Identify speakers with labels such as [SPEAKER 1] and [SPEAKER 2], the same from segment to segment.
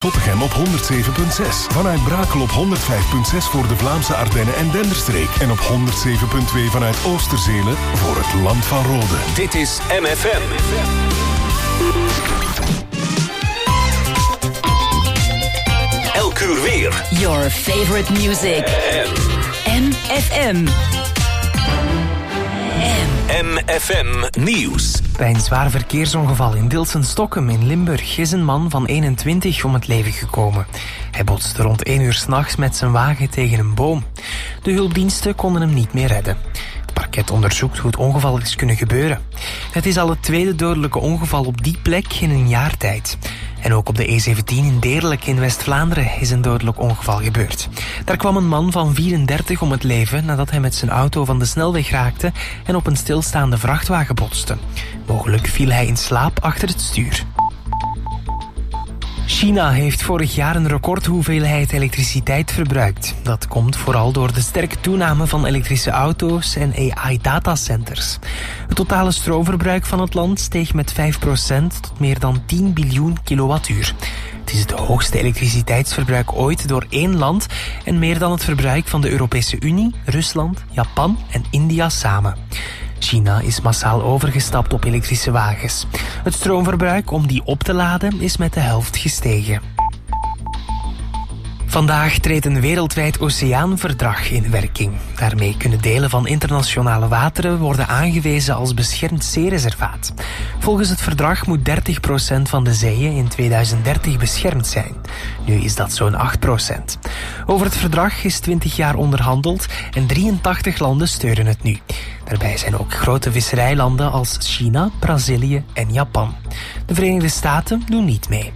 [SPEAKER 1] Spottegem op 107.6. Vanuit Brakel op 105.6 voor de Vlaamse Ardennen en Denderstreek. En op 107.2 vanuit Oosterzele voor het Land van Rode.
[SPEAKER 2] Dit is MFM. Elk uur weer.
[SPEAKER 3] Your favorite music. MFM.
[SPEAKER 2] MFM Nieuws.
[SPEAKER 4] Bij een zwaar verkeersongeval in Dilsen-Stokkem in Limburg is een man van 21 om het leven gekomen. Hij botste rond 1 uur 's nachts met zijn wagen tegen een boom. De hulpdiensten konden hem niet meer redden. Het parket onderzoekt hoe het ongeval is kunnen gebeuren. Het is al het tweede dodelijke ongeval op die plek in een jaar tijd. En ook op de E17 in Deerlijk in West-Vlaanderen is een dodelijk ongeval gebeurd. Daar kwam een man van 34 om het leven nadat hij met zijn auto van de snelweg raakte en op een stilstaande vrachtwagen botste. Mogelijk viel hij in slaap achter het stuur. China heeft vorig jaar een recordhoeveelheid elektriciteit verbruikt. Dat komt vooral door de sterke toename van elektrische auto's en AI-datacenters. Het totale stroomverbruik van het land steeg met 5% tot meer dan 10 biljoen kilowattuur. Het is het hoogste elektriciteitsverbruik ooit door één land en meer dan het verbruik van de Europese Unie, Rusland, Japan en India samen. China is massaal overgestapt op elektrische wagens. Het stroomverbruik om die op te laden is met de helft gestegen. Vandaag treedt een wereldwijd oceaanverdrag in werking. Daarmee kunnen delen van internationale wateren worden aangewezen als beschermd zeereservaat. Volgens het verdrag moet 30% van de zeeën in 2030 beschermd zijn. Nu is dat zo'n 8%. Over het verdrag is 20 jaar onderhandeld en 83 landen steunen het nu. Daarbij zijn ook grote visserijlanden als China, Brazilië en Japan. De Verenigde Staten doen niet mee.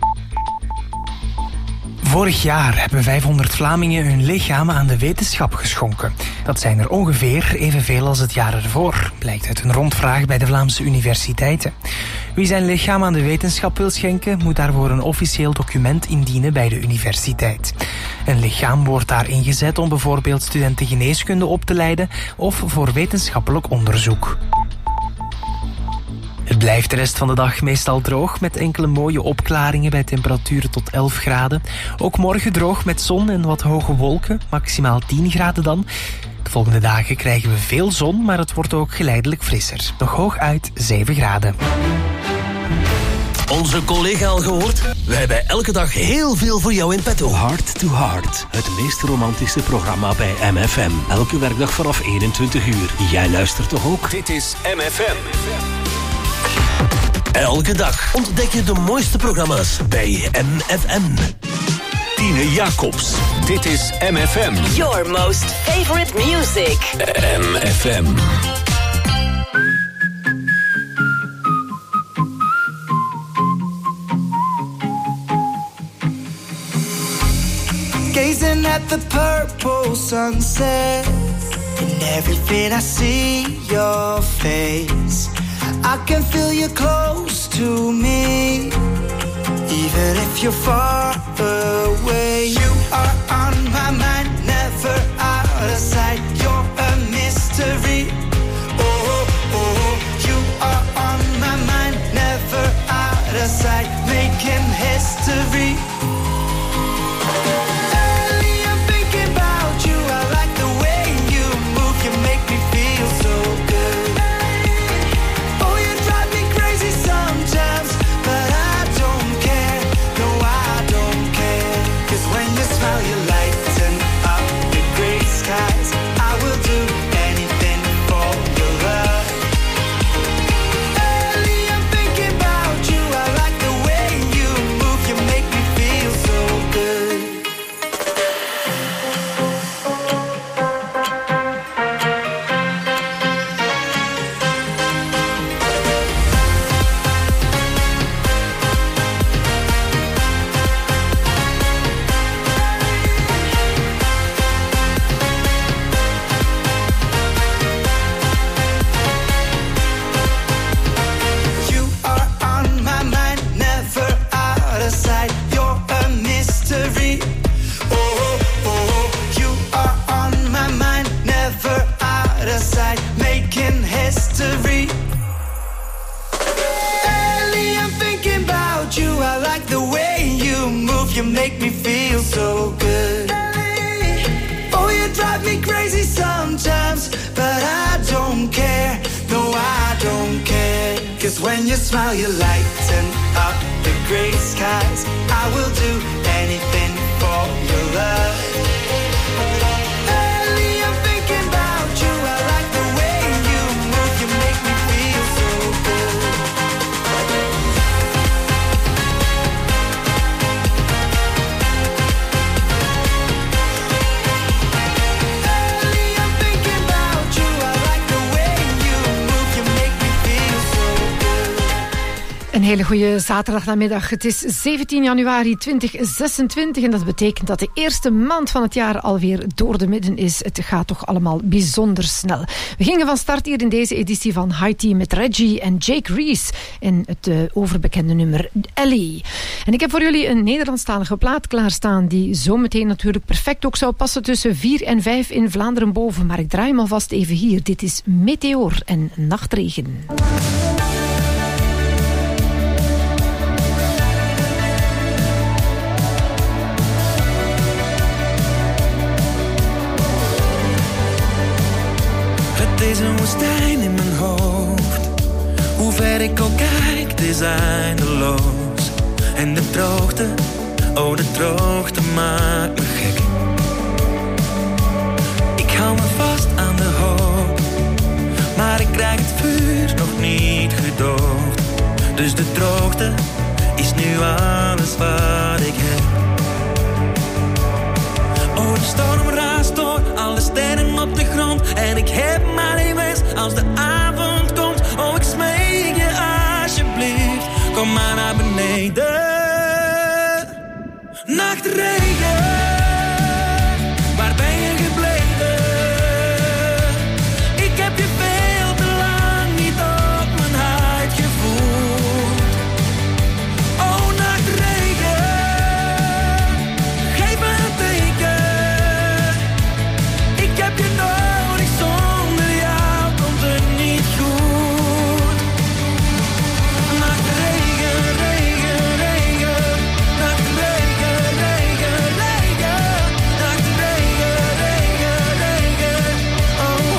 [SPEAKER 4] Vorig jaar hebben 500 Vlamingen hun lichaam aan de wetenschap geschonken. Dat zijn er ongeveer evenveel als het jaar ervoor, blijkt uit een rondvraag bij de Vlaamse universiteiten. Wie zijn lichaam aan de wetenschap wil schenken, moet daarvoor een officieel document indienen bij de universiteit. Een lichaam wordt daar ingezet om bijvoorbeeld studenten geneeskunde op te leiden of voor wetenschappelijk onderzoek. Het blijft de rest van de dag meestal droog met enkele mooie opklaringen bij temperaturen tot 11 graden. Ook morgen droog met zon en wat hoge wolken, maximaal 10 graden dan. De volgende dagen krijgen we veel zon, maar het wordt ook geleidelijk frisser. Nog hooguit 7 graden.
[SPEAKER 5] Onze collega al gehoord? Wij hebben elke dag heel veel voor jou in petto.
[SPEAKER 6] Heart to Heart, het meest romantische programma bij MFM. Elke werkdag vanaf 21 uur. Jij luistert toch ook?
[SPEAKER 2] Dit is MFM.
[SPEAKER 5] Elke dag ontdek je de mooiste programma's bij MFM.
[SPEAKER 2] Tine Jacobs. Dit is MFM.
[SPEAKER 3] Your most favorite music.
[SPEAKER 2] MFM.
[SPEAKER 7] Gazing at the purple sunset, in everything I see your face. I can feel you close to me, even if you're far away. You are on my mind, never out of sight. You're a mystery. Oh, oh, you are on my mind, never out of sight. Making history.
[SPEAKER 8] Sometimes, but I don't care. No, I don't
[SPEAKER 7] make me feel so good. Oh, you drive me crazy sometimes, but I don't care. No, I don't care. 'Cause when you smile, you lighten up the gray skies. I will do anything for your love. Early, I'm thinking about you. I like the way you move. You make me feel so good. Early, I'm thinking about you. I like the way you move. You make me feel so good.
[SPEAKER 8] Een hele goede zaterdagnamiddag. Het is 17 januari 2026 en dat betekent dat de eerste maand van het jaar alweer door de midden is. Het gaat toch allemaal bijzonder snel. We gingen van start hier in deze editie van High Tea met Reggie en Jake Reese en het overbekende nummer Ellie. En ik heb voor jullie een Nederlandstalige plaat klaarstaan die zometeen natuurlijk perfect ook zou passen tussen 4 en 5 in Vlaanderen boven. Maar ik draai hem alvast even hier. Dit is Meteor en Nachtregen.
[SPEAKER 7] Het is een woestijn in mijn hoofd. Hoe ver ik ook kijk, het is eindeloos. En de droogte, oh de droogte maakt me gek. Ik hou me vast aan de hoop, maar ik krijg het vuur nog niet gedoofd. Dus de droogte is nu alles wat ik heb. Oh, de storm raast door, alle sterren op de grond. En ik heb maar één wens als de avond komt. Oh, ik smeek je alsjeblieft, kom maar naar beneden. Nachtregen, waar ben je gebleven? Ik heb je veel te lang niet op mijn huid gevoeld. Oh, nachtregen, geef me een teken. Ik heb je nodig, zonder jou komt het niet goed. Nachtregen, regen, regen. Nachtregen, regen, regen. Nachtregen, regen, regen. Oh,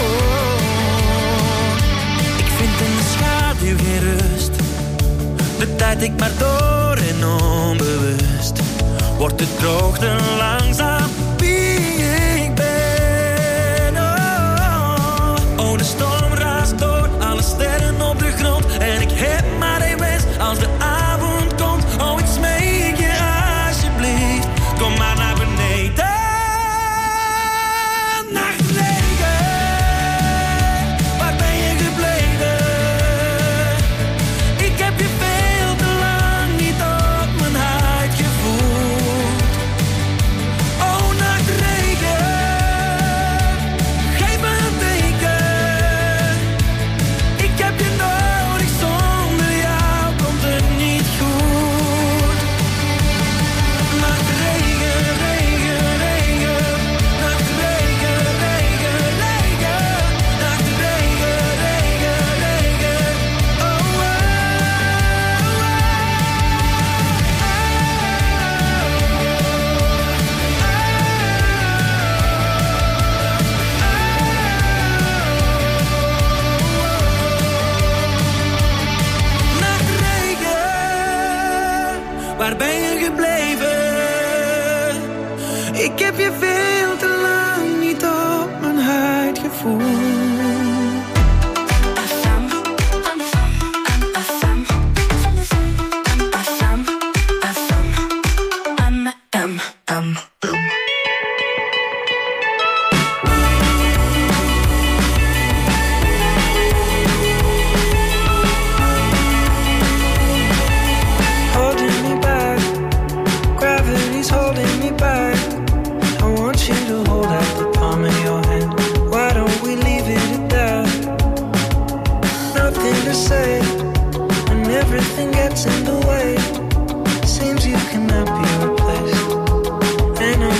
[SPEAKER 7] oh. Ik vind in de schaduw geen rust. De tijd ik maar door en onbewust wordt de droogte langzaam wie ik ben. Oh, oh, de storm raast door, alle sterren op de grond. En ik heb maar één wens als de avond komt. Oh, ik smeek je alsjeblieft, kom maar naar beneden. Nachtregen, waar ben je gebleven? Ik heb je veel te lang niet op mijn huid gevoeld. Oh, nachtregen, geef me een teken. Ik heb je nodig, zonder jou komt het niet goed. Nachtregen, regen, regen. Nachtregen, regen, regen. Nachtregen, regen, regen. Oh, oh, oh. Nachtregen, waar ben je gebleven? Ik heb je veel te lang niet op mijn huid gevoeld. Holding me back, gravity's holding me back. I want you to hold out the palm of your hand. Why don't we leave it at that? Nothing to say, and everything gets in the way. Seems you cannot be replaced, and I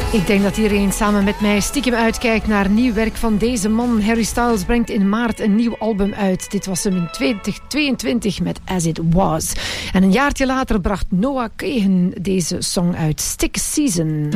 [SPEAKER 8] Ik denk dat iedereen samen met mij stiekem uitkijkt naar nieuw werk van deze man. Harry Styles brengt in maart een nieuw album uit. Dit was hem in 2022 met As It Was. En een jaartje later bracht Noah Kahan deze song uit, Stick Season.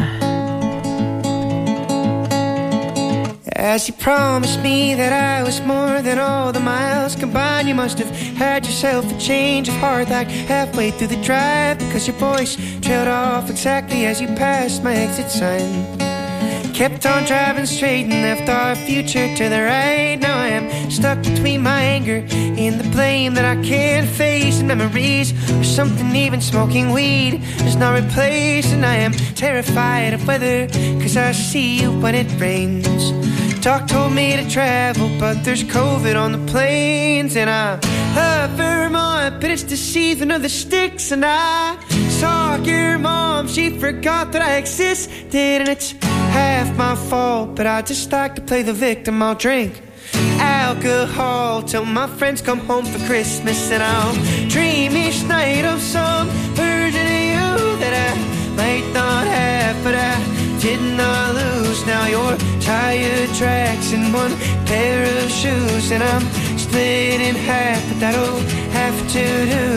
[SPEAKER 9] As you promised me that I was more than all the miles combined, you must have had yourself a change of heart like halfway through the drive, because your voice trailed off exactly as you passed my exit sign. Kept on driving straight and left our future to the right. Now I am stuck between my anger and the blame that I can't face, and memories or something even smoking weed does not replace. And I am terrified of weather, cause I see you when it rains. Doc told me to travel, but there's COVID on the planes. And I love Vermont, but it's the season of the sticks. And I saw your mom, she forgot that I existed. And it's half my fault, but I just like to play the victim. I'll drink alcohol till my friends come home for Christmas. And I'll dream each night of some version of you that I might not have, but I did not lose. Now your tire tracks in one pair of shoes, and I'm split in half, but that'll have to do.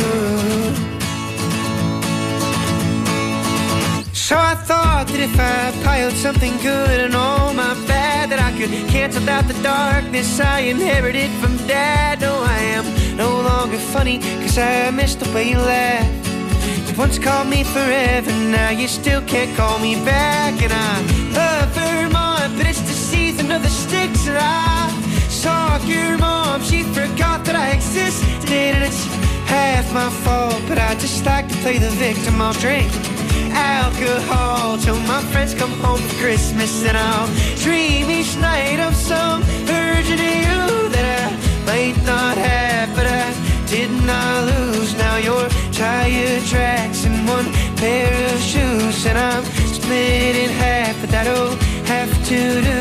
[SPEAKER 9] So I thought that if I piled something good and all my bad, that I could cancel out the darkness I inherited from Dad. No, I am no longer funny, cause I missed the way you laughed. You once called me forever, now you still can't call me back. And I love Vermont, but it's the season of the sticks. And I saw your mom, she forgot that I existed. And it's half my fault, but I just like to play the victim. I'll drink alcohol till my friends come home for Christmas. And I'll dream each night of some version of you that I might not have, but I did not lose. Now your tire tracks in one pair of shoes, and I'm split in half, but that'll have to do.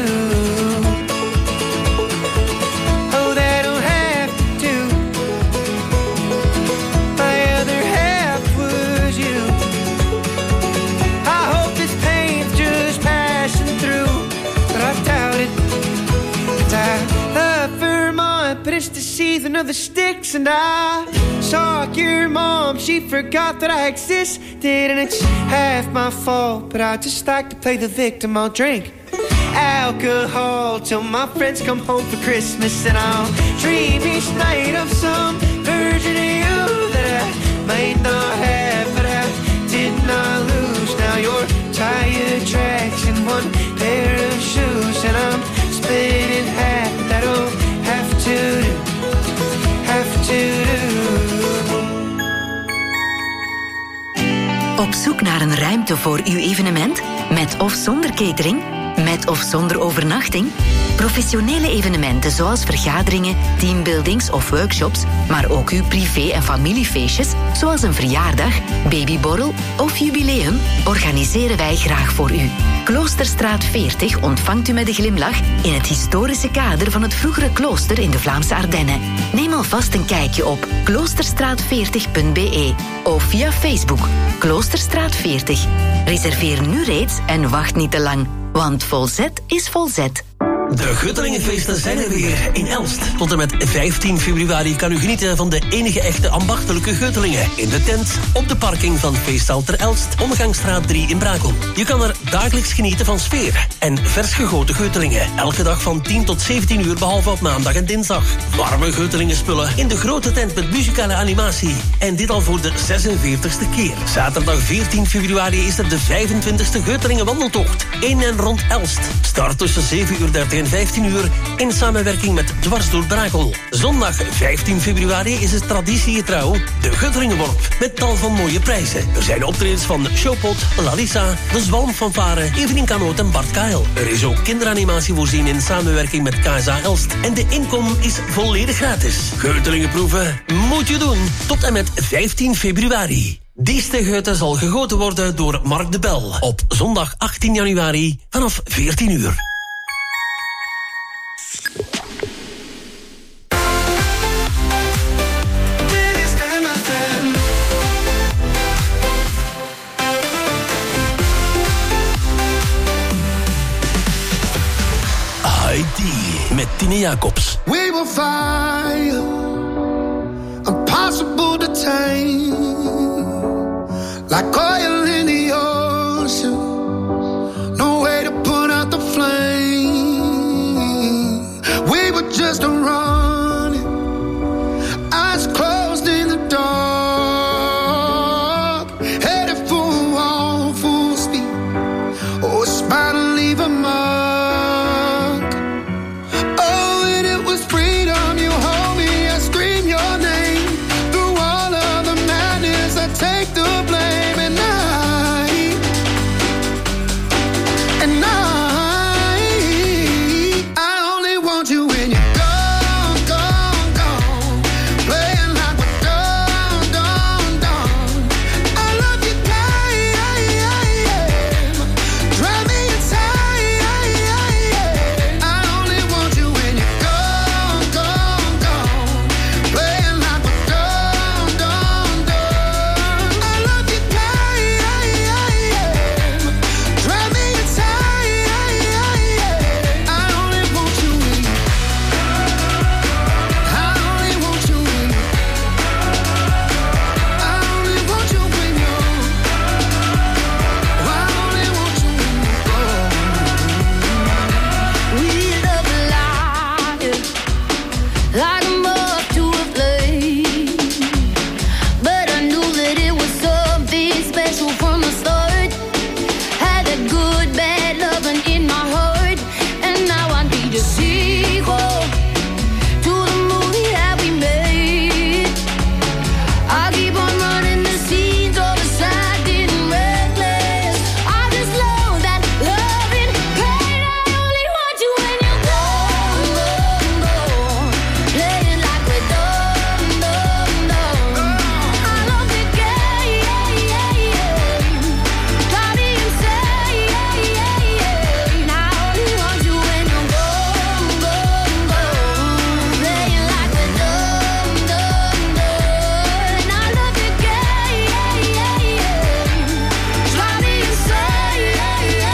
[SPEAKER 9] Oh, that'll have to do. My other half was you. I hope this pain's just passing through, but I doubt it. And I love Vermont, but it's the season of the sticks. And I saw your mom, she forgot that I existed. And it's half my fault, but I just like to play the victim. I'll drink alcohol till my friends come home for Christmas. And I'll dream each night of some version of you that I might not have, but I did not lose. Now your tire tracks in one pair of shoes, and I'm split in half, but that'll have to do. Have to do.
[SPEAKER 10] Op zoek naar een ruimte voor uw evenement? Met of zonder catering? Met of zonder overnachting? Professionele evenementen zoals vergaderingen, teambuildings of workshops, maar ook uw privé- en familiefeestjes, zoals een verjaardag, babyborrel of jubileum, organiseren wij graag voor u. Kloosterstraat 40 ontvangt u met een glimlach in het historische kader van het vroegere klooster in de Vlaamse Ardennen. Neem alvast een kijkje op kloosterstraat40.be of via Facebook Kloosterstraat 40. Reserveer nu reeds en wacht niet te lang, want volzet is volzet.
[SPEAKER 6] De Guttelingenfeesten zijn er weer in Elst. Tot en met 15 februari kan u genieten van de enige echte ambachtelijke Guttelingen. In de tent, op de parking van Feestzaal ter Elst, Omgangsstraat 3 in Brakel. Je kan er dagelijks genieten van sfeer en vers gegoten Guttelingen. Elke dag van 10 tot 17 uur, behalve op maandag en dinsdag. Warme Guttelingenspullen in de grote tent met muzikale animatie. En dit al voor de 46e keer. Zaterdag 14 februari is er de 25e Guttelingen wandeltocht. In en rond Elst. Start tussen 7:30 en 15 uur in samenwerking met Dwars door Brakel. Zondag 15 februari is het traditiegetrouw de Guttelingenworp met tal van mooie prijzen. Er zijn optredens van Showpot, Lalissa, De Zwalmfanfare, Evelien Kanoot en Bart Kael. Er is ook kinderanimatie voorzien in samenwerking met KSA Elst. En de inkom is volledig gratis. Guttelingenproeven moet je doen tot en met 15 februari. Deze Geuten zal gegoten worden door Mark de Bel op zondag 18 januari vanaf 14 uur. met Tine Jacobs.
[SPEAKER 11] We will fire, impossible to tame, like oil in the ocean, no way to put out the flame. We were just running, eyes closed in the dark, headed for a wall, full speed. Oh, it's bound to leave a mark. Oh, and it was freedom. You hold me, I scream your name. Through all of the madness, I take the blame. And I only want you when you're gone, gone, gone. Playing like we're done, done, done. I love you, drive me inside. I only want you when you're gone, gone, gone. Playing like we're done, done, done. I love you, drive me inside. I only want you when you. I only want you when you. I only want you when you're. I only want you when you're gone.
[SPEAKER 12] We love life like a moth to a flame, but I knew that it was something special from the start. Had that good, bad loving in my heart, and now I need a sequel to the movie that we made. I keep on running the scenes all beside and reckless. I just love that loving pain. I only want you when you're gone, gone, gone. Playing like we're done, done, done. I love the game, drive me insane. I only want you when you're gone, gone, gone. Playing like we're done, done, done. I love the game, drive me insane. I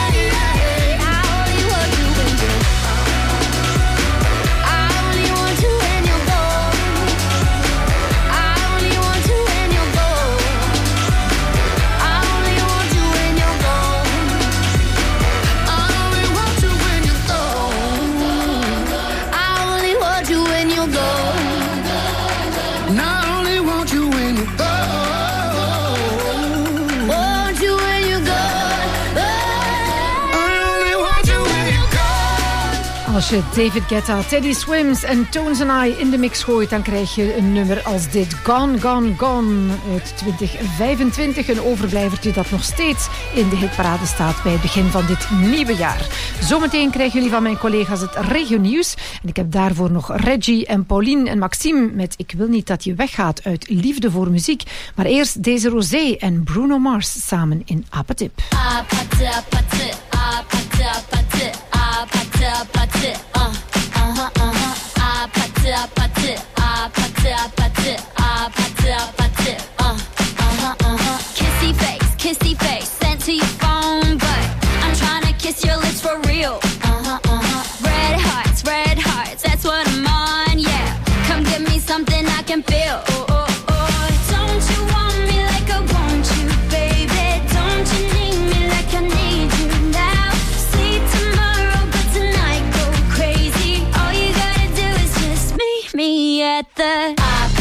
[SPEAKER 12] only want you when you're. I only want you when you're gone. I only want you when you're gone. I only want you when you're gone.
[SPEAKER 11] I only want you when you're gone.
[SPEAKER 12] I only want you when you're gone.
[SPEAKER 11] And I only want you when you're gone.
[SPEAKER 12] Want you when you're gone.
[SPEAKER 11] I only want you when you're gone.
[SPEAKER 8] Als je David Guetta, Teddy Swims en Tones and I in de mix gooit, dan krijg je een nummer als dit. Gone, Gone, Gone uit 2025. Een overblijvertje dat nog steeds in de hitparade staat bij het begin van dit nieuwe jaar. Zometeen krijgen jullie van mijn collega's het regionieuws. En ik heb daarvoor nog Reggie en Pauline en Maxime met Ik wil niet dat je weggaat uit Liefde voor muziek. Maar eerst deze Rosé en Bruno Mars samen in Apatip.
[SPEAKER 12] Kissy face, sent to your phone, but I'm trying to kiss your lips for real. Red hearts, that's what I'm on, yeah. Come give me something I can feel. Don't you want me like I want you, baby? Don't you need me like I need you now? Sleep tomorrow, but tonight go crazy. All you gotta do is just meet me at the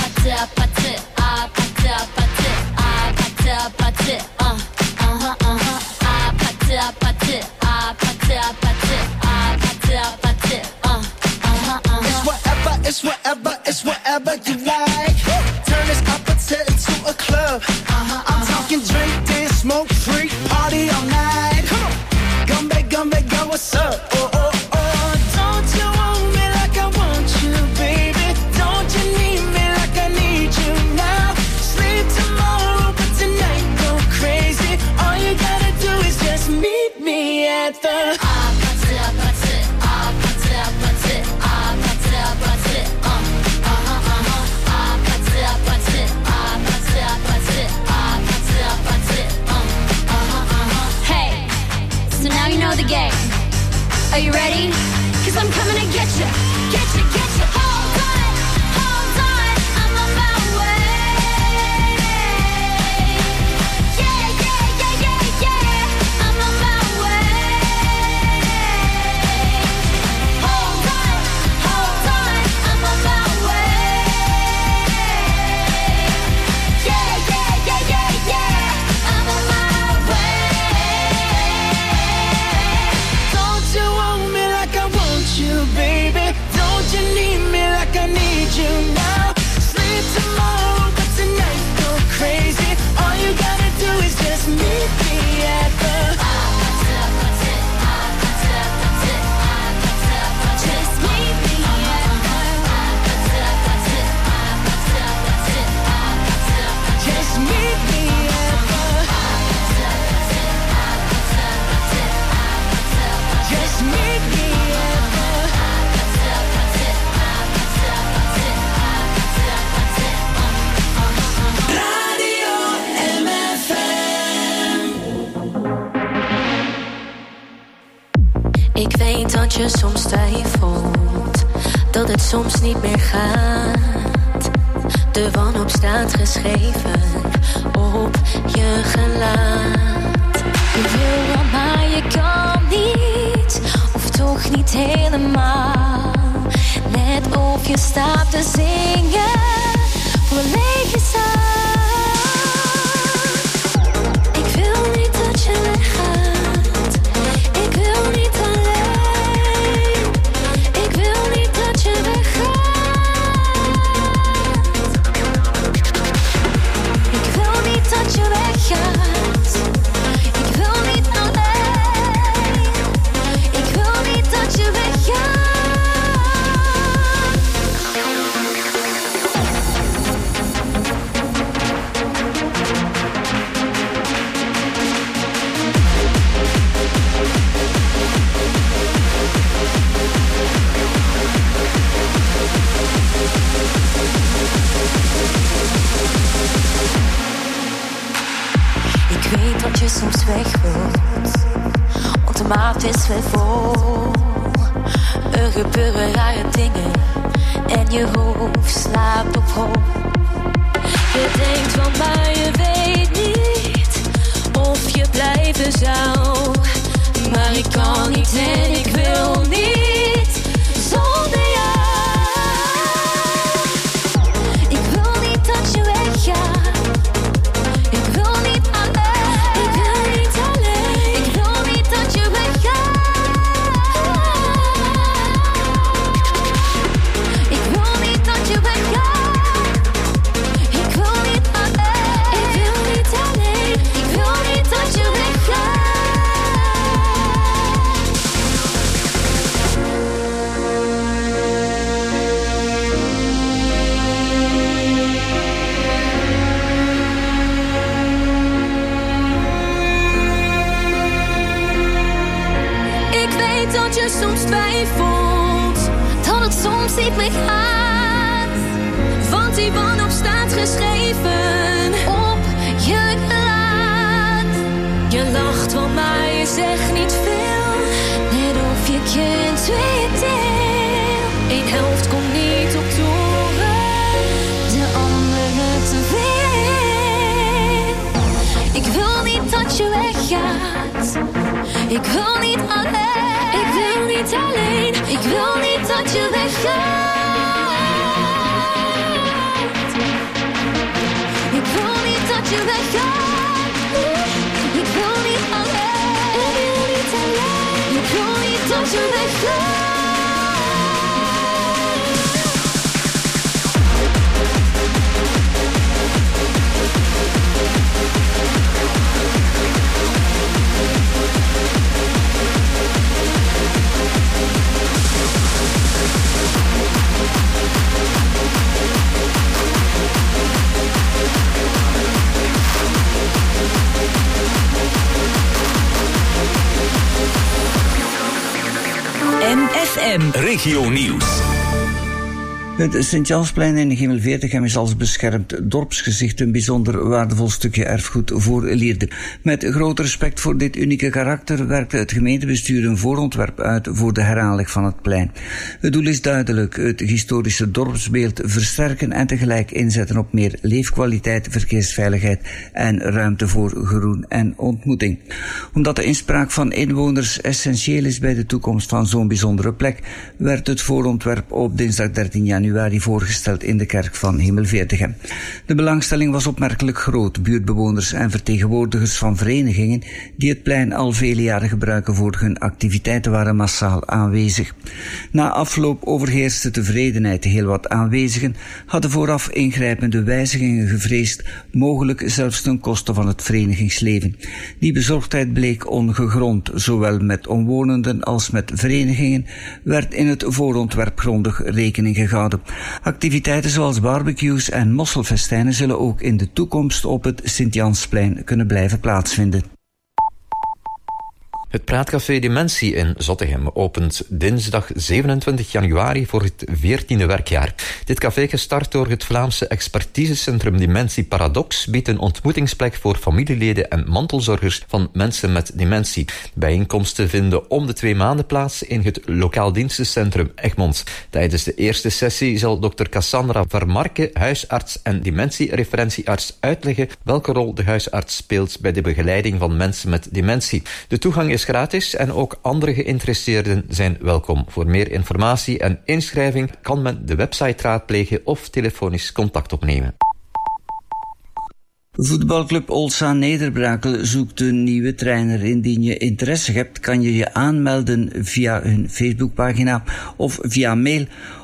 [SPEAKER 11] It's whatever you like. Turn this opposite into a club. I'm talking drink, dance, smoke, freak, party all night. Gumbe, go, what's up? Oh. Don't you want me like I want you, baby? Don't you need me like I need you now? Sleep tomorrow, but tonight go crazy. All you gotta do is just meet me at the
[SPEAKER 12] Hey, so now you know the game. Are you ready? 'Cause I'm coming to get you.
[SPEAKER 13] dat je soms twijfelt, dat het soms niet meer gaat. De wanhoop staat geschreven op je gelaat. Je wil wel, maar je kan niet, of toch niet helemaal. Net of je staat te zingen voor een lege zaal. Ik wil niet dat je weggaat, ik wil niet alleen. Ik wil niet dat je weggaat, ik wil niet dat je weggaat. Ik wil niet alleen, ik wil niet dat je weggaat. Ik weet dat je soms weg wilt, want de maat is weer vol. Er gebeuren rare dingen en je hoofd slaapt op hoop. Je denkt van, maar je weet niet of je blijven zou. Maar ik kan niet en ik wil niet zonder jou. Ik wil niet dat je weggaat. Ik wil niet alleen, ik wil niet alleen. Ik wil niet dat je weggaat. Ik wil niet dat je weggaat. Ik wil niet alleen, ik wil niet alleen. Ik wil niet dat je weggaat. Ik weet dat je soms twijfelt, dat het soms niet meer gaat. Want die wanhoop staat geschreven op je gelaat. Je lacht wel, maar je zegt niet veel. Net of je kind tweeën deel. Eén helft komt niet op toeren, de andere te veel. Ik wil niet dat je weggaat. Ik wil niet alleen, ik wil niet alleen. Ik wil niet dat je weggaat. Ik wil niet dat je weggaat. Ik wil niet alleen, ik wil niet alleen. Ik wil niet dat je weggaat.
[SPEAKER 2] MFM Regio Nieuws.
[SPEAKER 14] Het Sint-Jansplein in Hemelveertegem is als beschermd dorpsgezicht een bijzonder waardevol stukje erfgoed voor Lierde. Met groot respect voor dit unieke karakter werkte het gemeentebestuur een voorontwerp uit voor de heraanleg van het plein. Het doel is duidelijk: het historische dorpsbeeld versterken en tegelijk inzetten op meer leefkwaliteit, verkeersveiligheid en ruimte voor groen en ontmoeting. Omdat de inspraak van inwoners essentieel is bij de toekomst van zo'n bijzondere plek, werd het voorontwerp op dinsdag 13 januari voorgesteld in de kerk van Hemelveertegem. De belangstelling was opmerkelijk groot. Buurtbewoners en vertegenwoordigers van verenigingen die het plein al vele jaren gebruiken voor hun activiteiten waren massaal aanwezig. Na afloop overheerste tevredenheid. Heel wat aanwezigen hadden vooraf ingrijpende wijzigingen gevreesd, mogelijk zelfs ten koste van het verenigingsleven. Die bezorgdheid bleek ongegrond. Zowel met omwonenden als met verenigingen werd in het voorontwerp grondig rekening gehouden. Activiteiten zoals barbecues en mosselfestijnen zullen ook in de toekomst op het Sint-Jansplein kunnen blijven plaatsvinden.
[SPEAKER 15] Het Praatcafé Dementie in Zottegem opent dinsdag 27 januari voor het 14e werkjaar. Dit café, gestart door het Vlaamse expertisecentrum Dementie Paradox, biedt een ontmoetingsplek voor familieleden en mantelzorgers van mensen met dementie. Bijeenkomsten vinden om de 2 maanden plaats in het lokaal dienstencentrum Egmond. Tijdens de eerste sessie zal dokter Cassandra Vermarke, huisarts en dementiereferentiearts, uitleggen welke rol de huisarts speelt bij de begeleiding van mensen met dementie. De toegang is gratis en ook andere geïnteresseerden zijn welkom. Voor meer informatie en inschrijving kan men de website raadplegen of telefonisch contact opnemen.
[SPEAKER 14] Voetbalclub Olsa Nederbrakel zoekt een nieuwe trainer. Indien je interesse hebt, kan je je aanmelden via hun Facebookpagina of via mail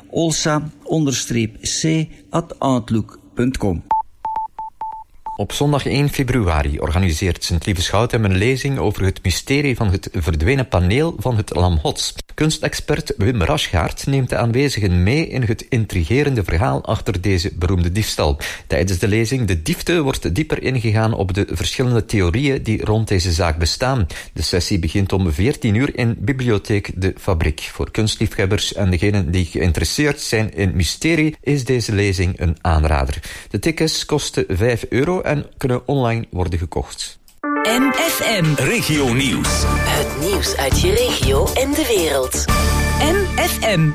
[SPEAKER 14] olsa_c@outlook.com.
[SPEAKER 15] Op zondag 1 februari organiseert Sint-Lieve Schouten een lezing over het mysterie van het verdwenen paneel van het Lam Hots. Kunstexpert Wim Raschgaard neemt de aanwezigen mee in het intrigerende verhaal achter deze beroemde diefstal. Tijdens de lezing De Diefte wordt dieper ingegaan op de verschillende theorieën die rond deze zaak bestaan. De sessie begint om 14 uur in Bibliotheek De Fabriek. Voor kunstliefhebbers en degenen die geïnteresseerd zijn in mysterie is deze lezing een aanrader. De tickets kosten €5 en kunnen online worden gekocht.
[SPEAKER 3] MFM
[SPEAKER 2] Regio Nieuws.
[SPEAKER 3] Het nieuws uit je regio en de wereld. MFM.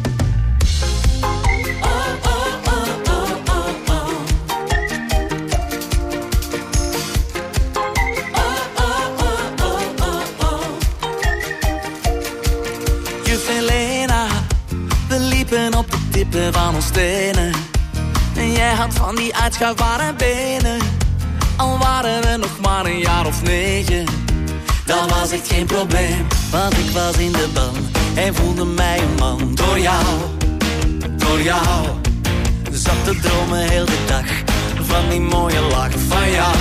[SPEAKER 16] Juf Helena, we liepen op de tippen van ons stenen. En jij had van die uitschuifbare benen. Al waren we nog maar een jaar of 9. Dat was echt geen probleem, want ik was in de ban en voelde mij een man. Door jou, zat te dromen heel de dag. Van die mooie lach van jou.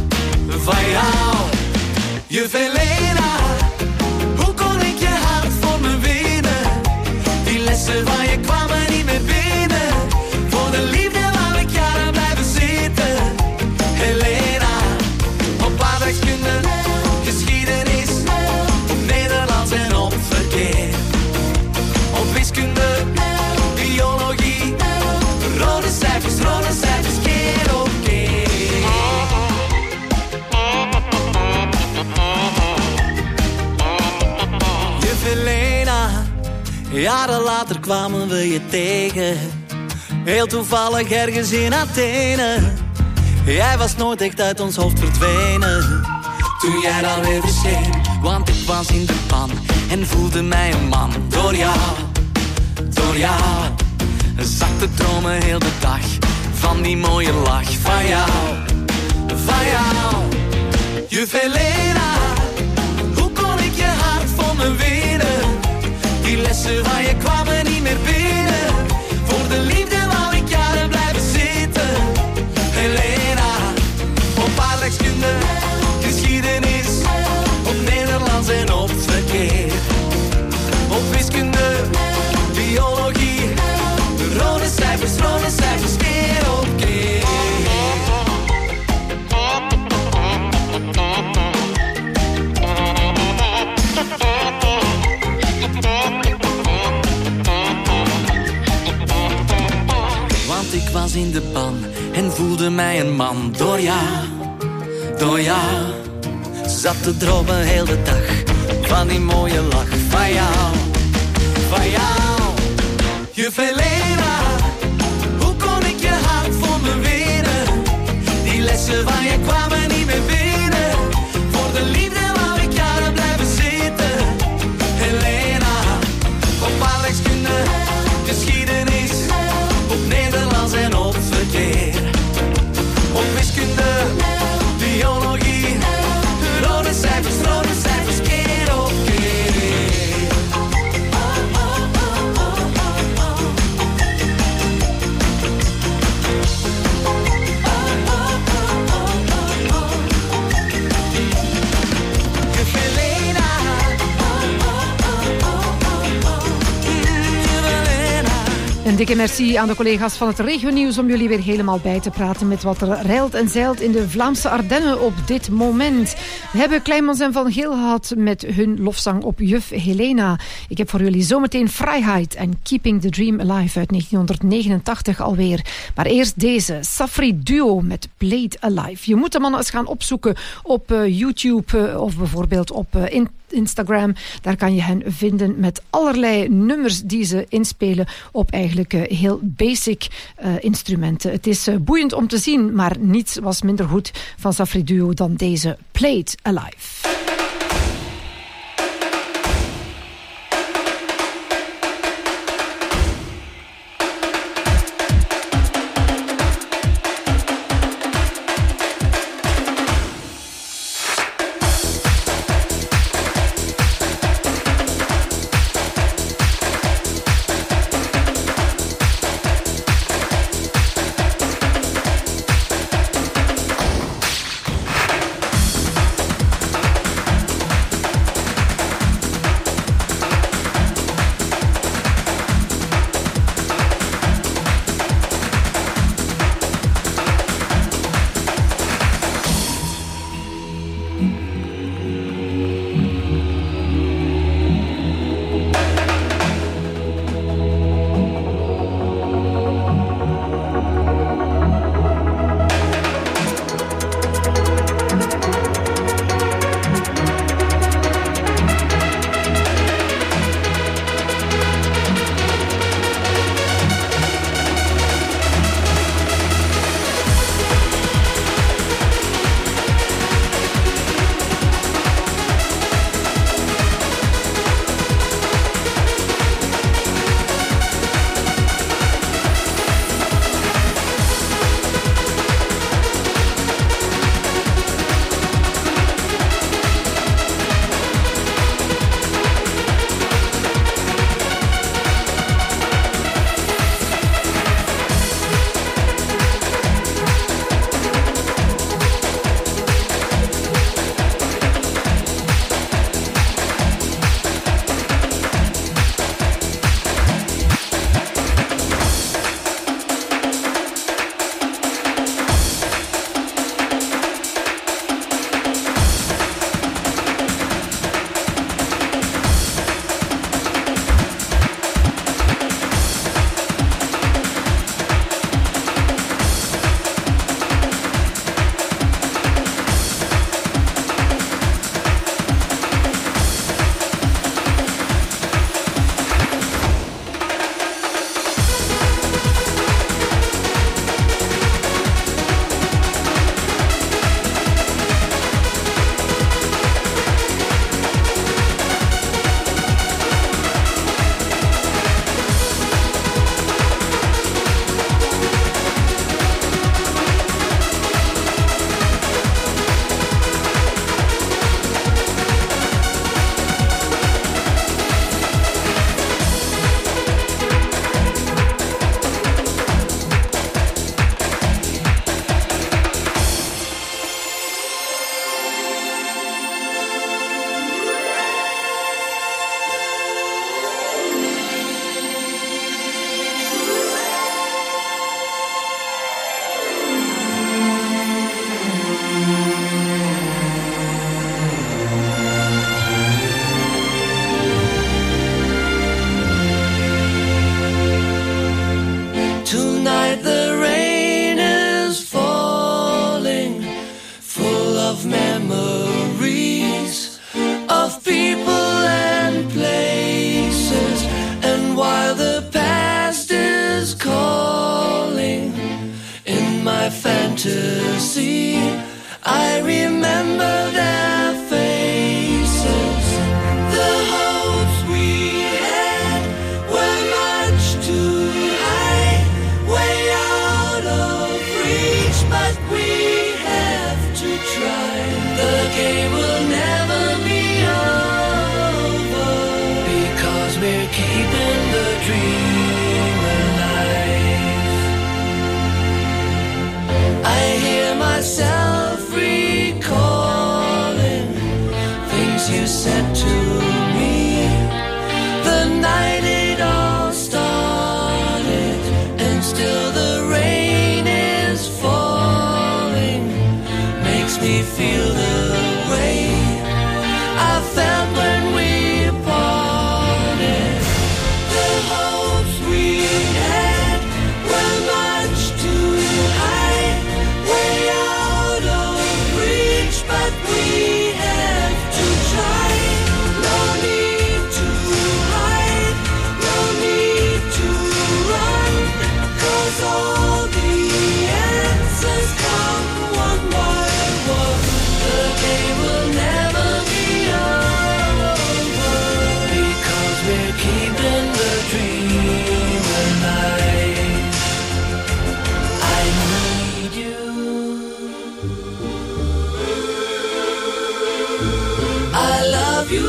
[SPEAKER 16] Juf Helena, hoe kon ik je hart voor me winnen? Die lessen van je kwamen niet meer binnen. Voor de liefde wou ik jaren blijven zitten. Helena, op aardrijkskunde, geschiedenis, op Nederlands en op verkeer. Op wiskunde, biologie, rode cijfers, keer op keer. Juf Helena, jaren later kwamen we je tegen. Heel toevallig ergens in Athene. Jij was nooit echt uit ons hoofd verdwenen. Toen jij dan weer verscheen, want ik was in de pan en voelde mij een man. Door jou, zat te dromen heel de dag. Van die mooie lach van jou. Juf Helena, hoe kon ik je hart voor me winnen? Die lessen van je kwamen niet meer binnen. Voor de liefde wou ik jaren blijven zitten. Helena, op aardrijkskunde, geschiedenis, op Nederlands en op verkeer. Op wiskunde, biologie, rode cijfers, keer op keer. was in de ban en voelde mij een man. Door jou, zat te dromen heel de dag van die mooie lach. Van jou, juf Helena, hoe kon ik je hart voor me winnen? Die lessen van je kwamen niet meer binnen. Voor de liefde wou ik jaren blijven zitten. Helena, op aardrijkskunde, geschiedenis, op Nederlands en op verkeer. Op wiskunde, biologie, rode cijfers, keer op keer.
[SPEAKER 8] Een dikke merci aan de collega's van het Regionieuws om jullie weer helemaal bij te praten met wat er reilt en zeilt in de Vlaamse Ardennen op dit moment. We hebben Kleimans en Van Geel gehad met hun lofzang op juf Helena. Ik heb voor jullie zometeen Vrijheid en Keeping the Dream Alive uit 1989 alweer. Maar eerst deze, Safri Duo met Played Alive. Je moet de mannen eens gaan opzoeken op YouTube of bijvoorbeeld op Instagram. Daar kan je hen vinden met allerlei nummers die ze inspelen op eigenlijk heel basic instrumenten. Het is boeiend om te zien, maar niets was minder goed van Safri Duo dan deze Played Alive.
[SPEAKER 16] keeping the dream alive. I hear myself recalling things you said to me the night it all started, and still the rain is falling, makes me feel the way I felt when we parted. The hopes we had were much too high, way out of reach, but we have to try. No need to hide, no need to run, 'cause all the answers come one by one. The game will never be over, because we're keeping the dream alive. I need you, I love you.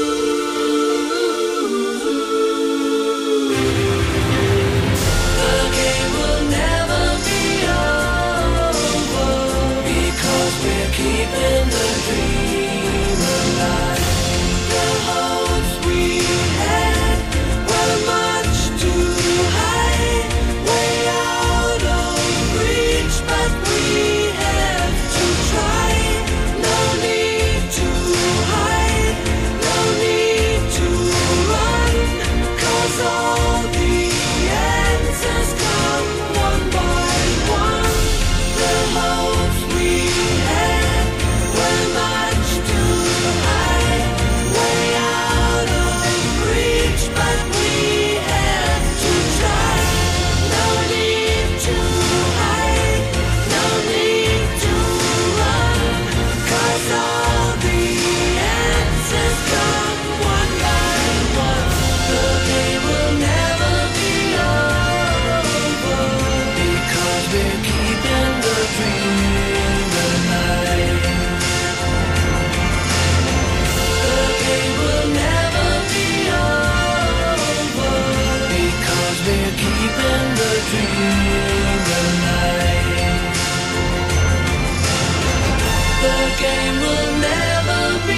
[SPEAKER 16] The game will never be over, because we're keeping the dream alive. The hopes we had were much too high, way out of reach, but we have to try. No need to hide, no need to run, 'cause all the answers come one by one. The hopes we had were much too high, way out of reach, but we have to try. No need to hide, no need to run, 'cause all the answers come one by one. The game will never be over, because we're keeping the dream alive. The game will never be over, because we're keeping the dream alive. The game will never be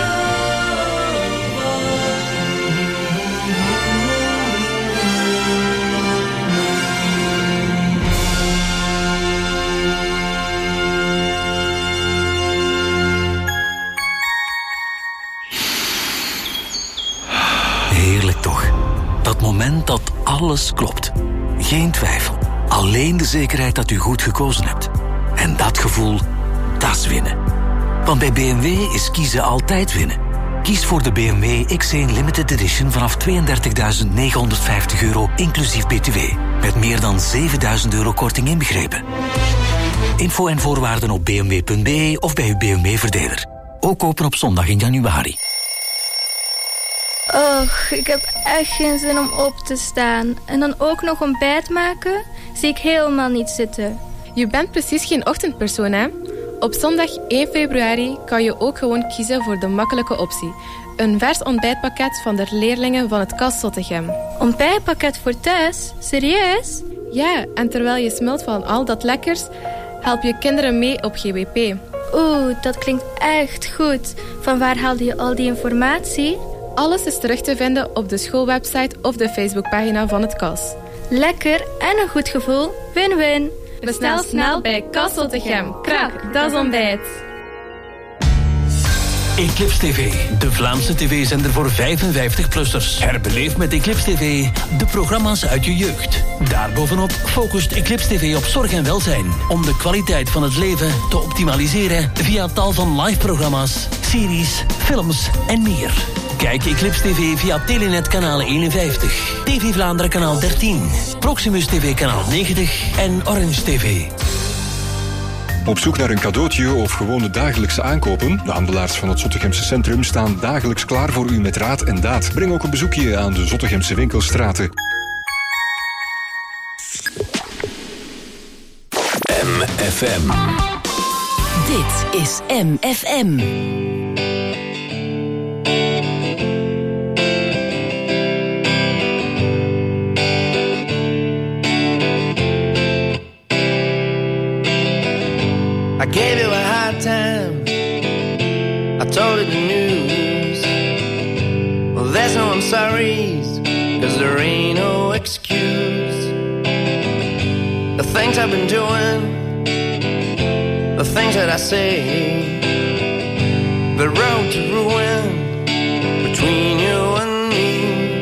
[SPEAKER 17] Heerlijk toch? Dat moment dat alles klopt. Geen twijfel. Alleen de zekerheid dat u goed gekozen hebt. En dat gevoel, dat is winnen. Want bij BMW is kiezen altijd winnen. Kies voor de BMW X1 Limited Edition vanaf €32.950 inclusief BTW. Met meer dan €7.000 korting inbegrepen. Info en voorwaarden op bmw.be of bij uw BMW-verdeler. Ook open op zondag in januari.
[SPEAKER 18] Och, ik heb echt geen zin om op te staan. En dan ook nog ontbijt maken? Zie ik helemaal niet zitten.
[SPEAKER 19] Je bent precies geen ochtendpersoon, hè? Op zondag 1 februari kan je ook gewoon kiezen voor de makkelijke optie. Een vers ontbijtpakket van de leerlingen van het KAS Zottegem.
[SPEAKER 18] Ontbijtpakket voor thuis? Serieus?
[SPEAKER 19] Ja, en terwijl je smult van al dat lekkers, help je kinderen mee op GWP.
[SPEAKER 18] Oeh, dat klinkt echt goed. Van waar haalde je al die informatie?
[SPEAKER 19] Alles is terug te vinden op de schoolwebsite of de Facebookpagina van het KAS.
[SPEAKER 18] Lekker en een goed gevoel. Win-win.
[SPEAKER 19] Bestel snel bij KAS Zottegem. Krak, dat is ontbijt.
[SPEAKER 6] Eclipse TV, de Vlaamse tv-zender voor 55-plussers. Herbeleef met Eclipse TV de programma's uit je jeugd. Daarbovenop focust Eclipse TV op zorg en welzijn, om de kwaliteit van het leven te optimaliseren via tal van live-programma's, series, films en meer. Kijk Eclipse TV via Telenet kanaal 51, TV Vlaanderen kanaal 13, Proximus TV kanaal 90 en Orange TV.
[SPEAKER 20] Op zoek naar een cadeautje of gewone dagelijkse aankopen? De handelaars van het Zottegemse centrum staan dagelijks klaar voor u met raad en daad. Breng ook een bezoekje aan de Zottegemse winkelstraten.
[SPEAKER 2] MFM.
[SPEAKER 3] Dit is MFM.
[SPEAKER 9] gave you a hard time. I told you the news. Well, there's no I'm sorry's, 'cause there ain't no excuse. The things I've been doing, the things that I say, the road to ruin between you and me.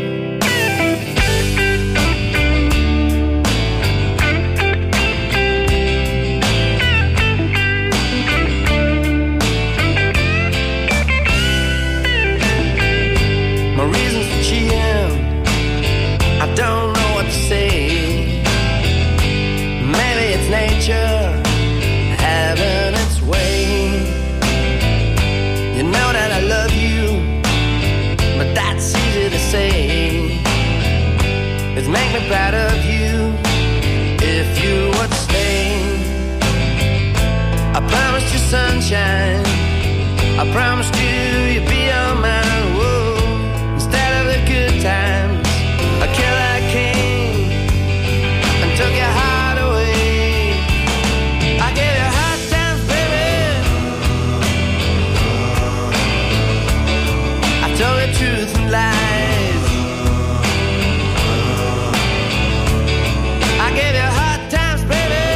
[SPEAKER 9] My reasons for cheating, I don't know what to say. Maybe it's nature having its way. You know that I love you, but that's easy to say. It's make me proud of you if you would stay. I promised you sunshine, I promised you you'd be on mine. Whoa, instead of the good times, I killed that king and took your heart away. I gave you hard times, baby. I told you truth and lies. I gave you hard times, baby.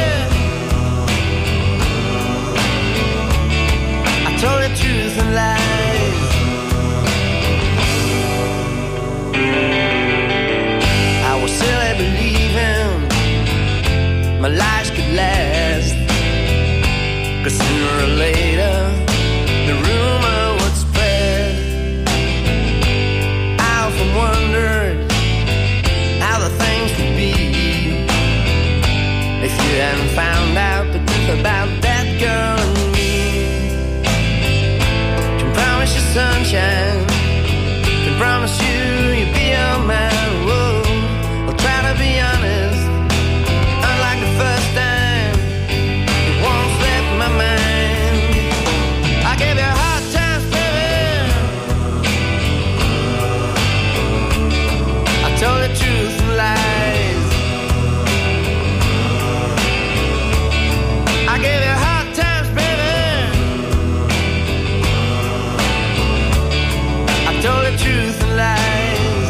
[SPEAKER 9] I told you truth and lies. I was silly believing my lies could last, 'cause sooner or later the rumor would spread. I often wondered how the things would be if you hadn't found out the truth about that girl and me. Can promise you sunshine, can promise you you'll be on mine. Whoa, I'll try to be honest, unlike the first time. It won't slip my mind. I gave you hard times, baby. I told the truth and lies. I gave you hard times, baby. I told the truth and lies.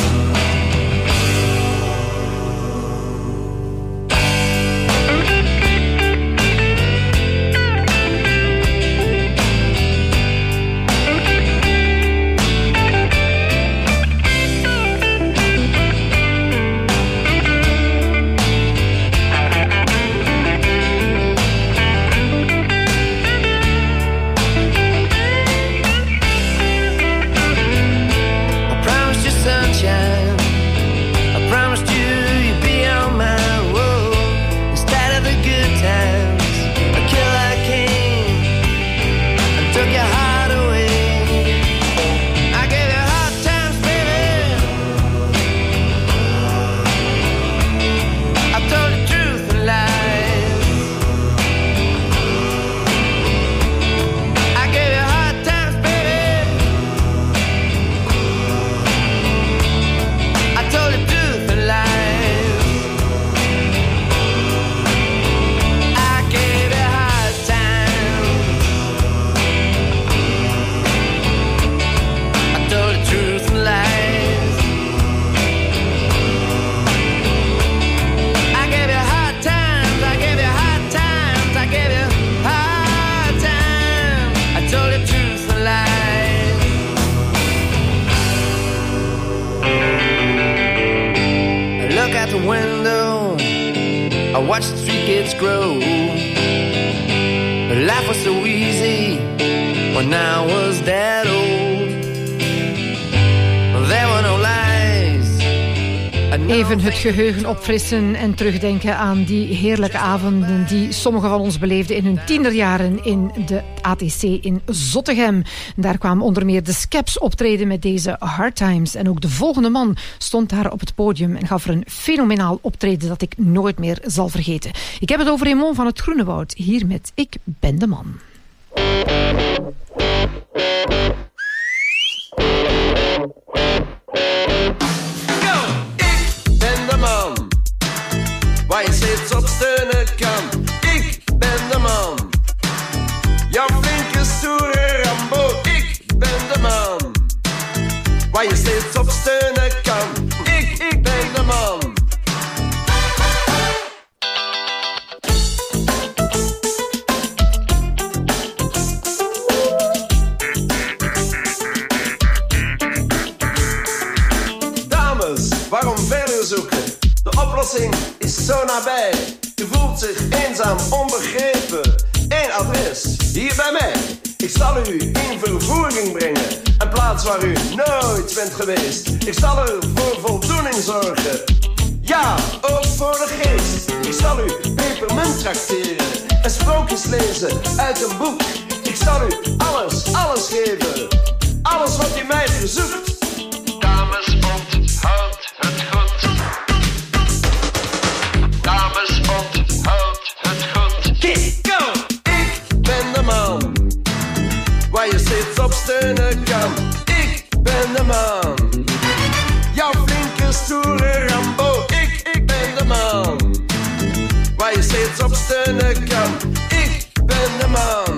[SPEAKER 9] I promised you sunshine, I promised you you'd be on mine. Whoa, instead of the good times, I killed that king and took your heart away. I gave you hard times, baby. I told the truth and lies. I gave you hard times, baby. I told the truth and lies. I gave you hard times. I told the truth and lies. I gave you hard times. I gave you hard times. I gave you hard times. I told the truth and lies. I look out the window, I watch the street kids grow. Life was so easy when I was that old. There were no lies.
[SPEAKER 8] Even het geheugen opfrissen en terugdenken aan die heerlijke avonden die sommigen van ons beleefden in hun tienerjaren in de ATC in Zottegem. Daar kwamen onder meer de Skeps optreden met deze Hard Times. En ook de volgende man stond daar op het podium en gaf er een fenomenaal optreden dat ik nooit meer zal vergeten. Ik heb het over Raymond van het Groenewoud, hier met Ik ben de man.
[SPEAKER 9] Waar je steeds op steunen kan. Ik ben de man.
[SPEAKER 21] waar je steeds op steunen kan. Ik ben de man. Dames, waarom verder zoeken? De oplossing is zo nabij. U voelt zich eenzaam, onbegrepen. Eén adres, hier bij mij. Ik zal u in vervoering brengen. Een plaats waar u nooit bent geweest. Ik zal er voor voldoening zorgen. Ja, ook voor de geest. Ik zal u pepermunt trakteren. En sprookjes lezen uit een boek. Ik zal u alles geven. Alles wat u mij verzoekt. Dames, onthoud het goed. Dames, onthoud het goed. Kick, go! Ik ben de man waar je steeds op steunen kan. Ik ben de man. Jouw flinke, stoere Rambo. Ik ben de man waar je steeds op steunen kan. Ik ben de man.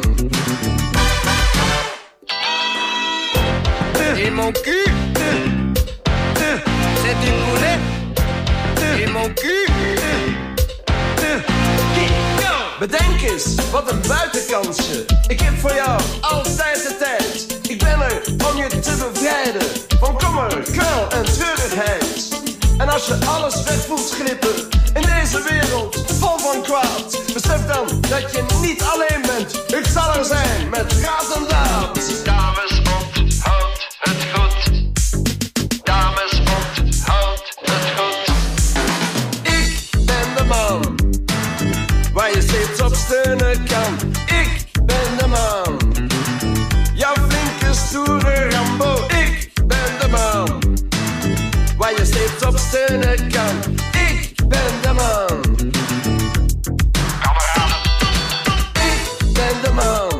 [SPEAKER 21] Et mon cul, c'est du poulet. Et mon cul. Bedenk eens, wat een buitenkansje. Ik heb voor jou altijd de tijd. Ik ben er om je te bevrijden van kommer, kwel en treurigheid. En als je alles weg voelt glippen in deze wereld vol van kwaad, besef dan dat je niet alleen bent. Ik zal er zijn met raad en daad. Dames, onthoud het goed. Dames, onthoud het goed. Ik ben de man waar je steeds op steunen kan. Ik ben de man. Jouw flinke, stoere Rambo. Ik ben de man waar je steeds op steunen kan. Ik ben de man. Kameraden. Ik ben de man.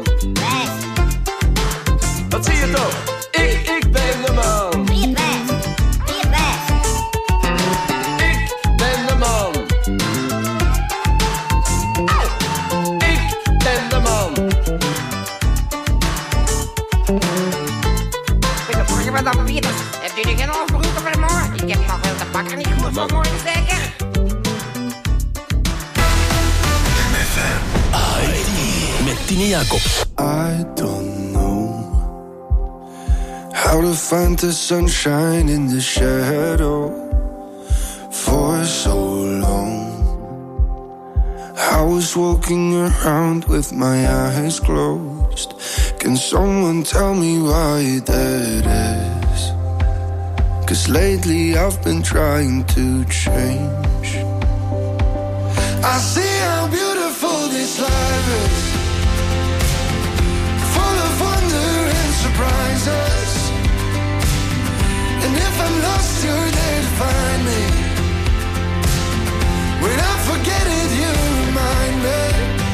[SPEAKER 21] Wat zie je toch? Ik ben de man. Ik ben de man. Ik ben de man.
[SPEAKER 22] Goedemorgen, madame Pieters. Hebt u geen overbroeken voor morgen? Ik heb nog wel de bakker niet goed voor morgen, zeker?
[SPEAKER 6] MFM ID met Tine Jacobs.
[SPEAKER 23] I don't know how to find the sunshine in the shadow for so long. I was walking around with my eyes closed. Can someone tell me why that is? 'Cause lately I've been trying to change. I see how beautiful this life is, full of wonder and surprises. And if I'm lost, you're there to find me. When I forget it, you remind me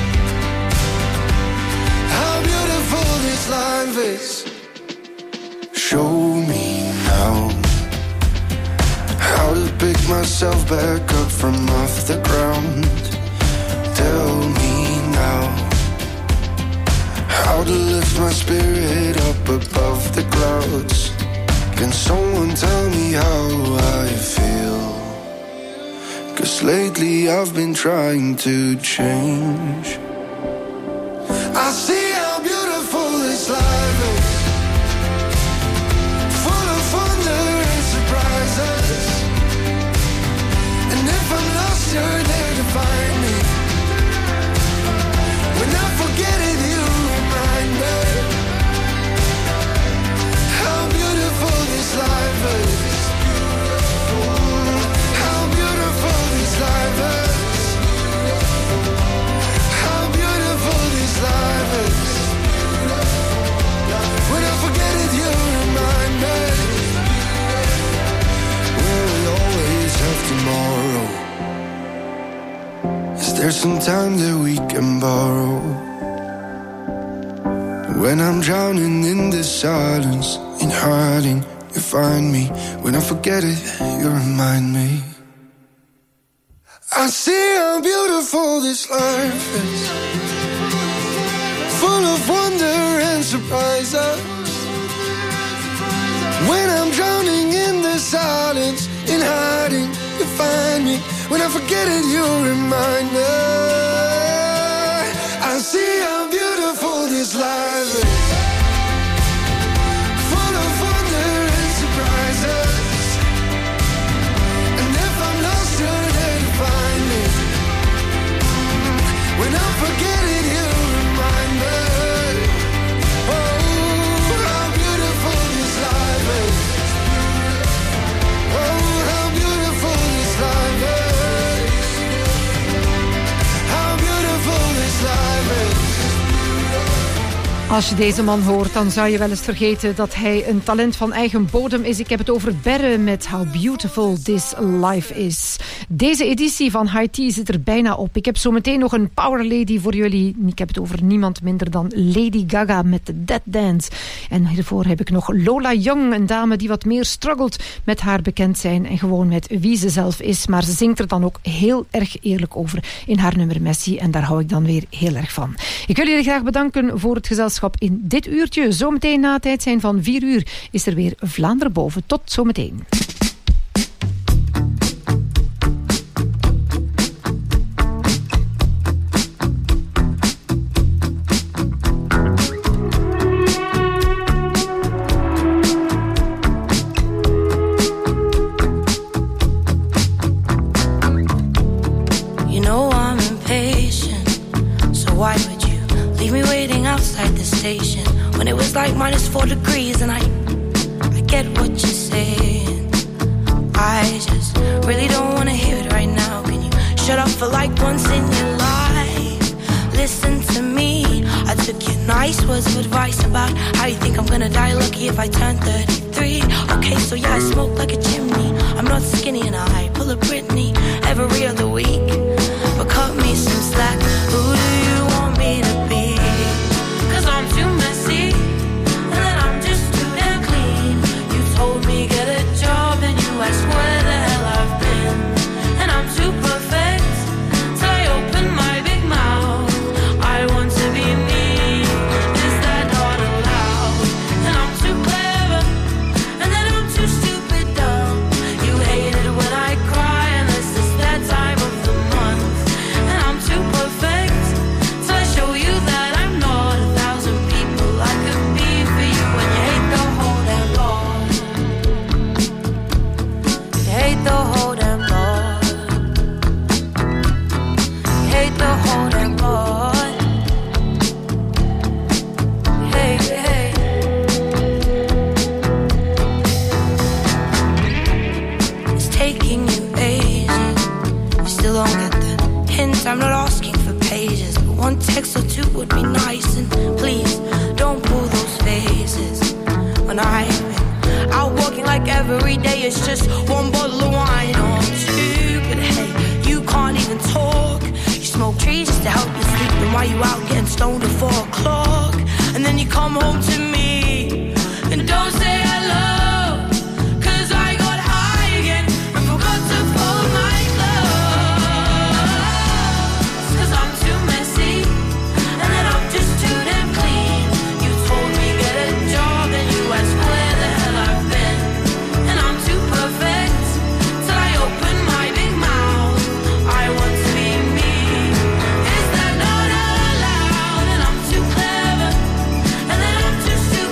[SPEAKER 23] how beautiful this life is. Show me now how to pick myself back up from off the ground. Tell me now how to lift my spirit up above the clouds. Can someone tell me how I feel? 'Cause lately I've been trying to change. I see how beautiful this life is, full of wonder and surprises. And if I'm lost, you're there to find me. When I forget it, you remind me how beautiful this life is. How beautiful this life is. How beautiful this life is. When I forget it, you remind me. Will we always have tomorrow? Is there some time that we can borrow? When I'm drowning in the silence, in hiding, you find me. When I forget it, you remind me. I see how beautiful this life is, full of wonder and surprises. When I'm drowning in the silence, in hiding, you find me. When I forget it, you remind me. I see how beautiful this life is. Full of wonder and surprises. And if I'm lost, you're there to find me. When I forget it, you remind me. Oh, how beautiful this life is. Oh, how beautiful this life is. How beautiful this life is.
[SPEAKER 8] Als je deze man hoort, dan zou je wel eens vergeten dat hij een talent van eigen bodem is. Ik heb het over Berre met How Beautiful This Life Is. Deze editie van High Tea zit er bijna op. Ik heb zometeen nog een power lady voor jullie. Ik heb het over niemand minder dan Lady Gaga met de Dead Dance. En hiervoor heb ik nog Lola Young, een dame die wat meer struggelt met haar bekend zijn en gewoon met wie ze zelf is. Maar ze zingt er dan ook heel erg eerlijk over in haar nummer Messi. En daar hou ik dan weer heel erg van. Ik wil jullie graag bedanken voor het gezelschap in dit uurtje. Zometeen na het tijd zijn van 4 uur is er weer Vlaanderen boven. Tot zometeen.
[SPEAKER 1] You know I'm impatient, so why would you leave me waiting outside the station when it was like -4 degrees? And I get what you're saying. I just really don't want to hear it right now. Can you shut up for like once in your life? Listen to me. I took your nice words of advice about how you think I'm gonna die lucky if I turn 33. Okay, so yeah, I smoke like a chimney. I'm not skinny and I pull a Britney every other week. But cut me some slack. Who do you want me to be? 'Cause I'm too messy, and then I'm just too damn clean. You told me get a job, and you asked where the hell I've been. And I'm too perfect, till I open my big mouth. I want to be me, is that not allowed? And I'm too clever, and then I'm too stupid dumb. You hate it when I cry, unless it's that time of the month. And I'm too perfect, till I show you that I'm not 1,000 people I could be for you. And you hate the whole damn lot. You hate the whole damn lot. You hate the whole damn lot. Hey, hey. It's taking you ages. You still don't get the hint. I'm not asking for pages, but one text or two would be nice. And please don't pull those faces when I've been out walking like every day. It's just one bottle of wine or two. But hey, you can't even talk. You smoke trees just to help you sleep. Then why you out getting stoned at 4 o'clock? And then you come home to me and don't say hello. 'Cause I got high again and forgot to fold my clothes. 'Cause I'm too messy, and then I'm just too damn clean. You told me get a job, and you asked where the hell I've been. And I'm too perfect, till I open my big mouth. I want to be me, is that not allowed? And I'm too clever, and then I'm too stupid.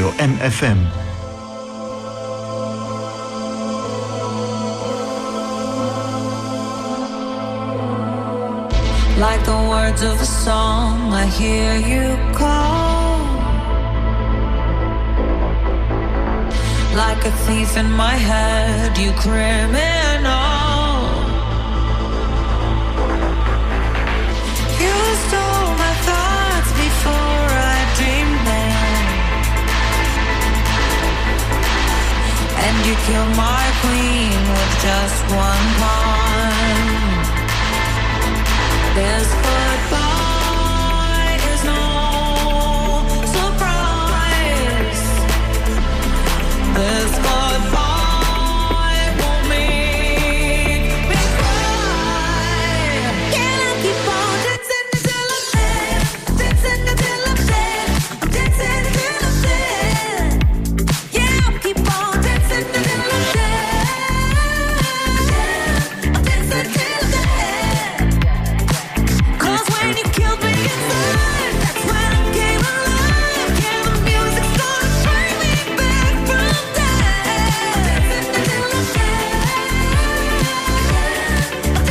[SPEAKER 4] Radio MFM.
[SPEAKER 5] Like the words of a song, I hear you call. Like a thief in my head, you criminal. You stole my thoughts before I dreamed them, and you killed my queen with just one pawn. This goodbye is no surprise. This goodbye won't make me cry. Can I keep on dancing until I'm dead? Dancing until I'm dead. I'm dancing until I'm dead. Yeah, I'll keep on dancing until I'm dead. I'm dancing until I'm dead. When you killed me inside, that's when I came alive. Yeah, the music started to bring me back from death. Dancing until I'm dead.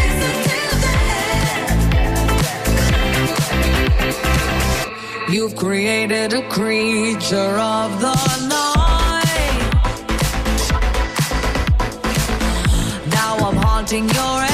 [SPEAKER 5] Dancing until dead. You've created a creature of the night. Now I'm haunting your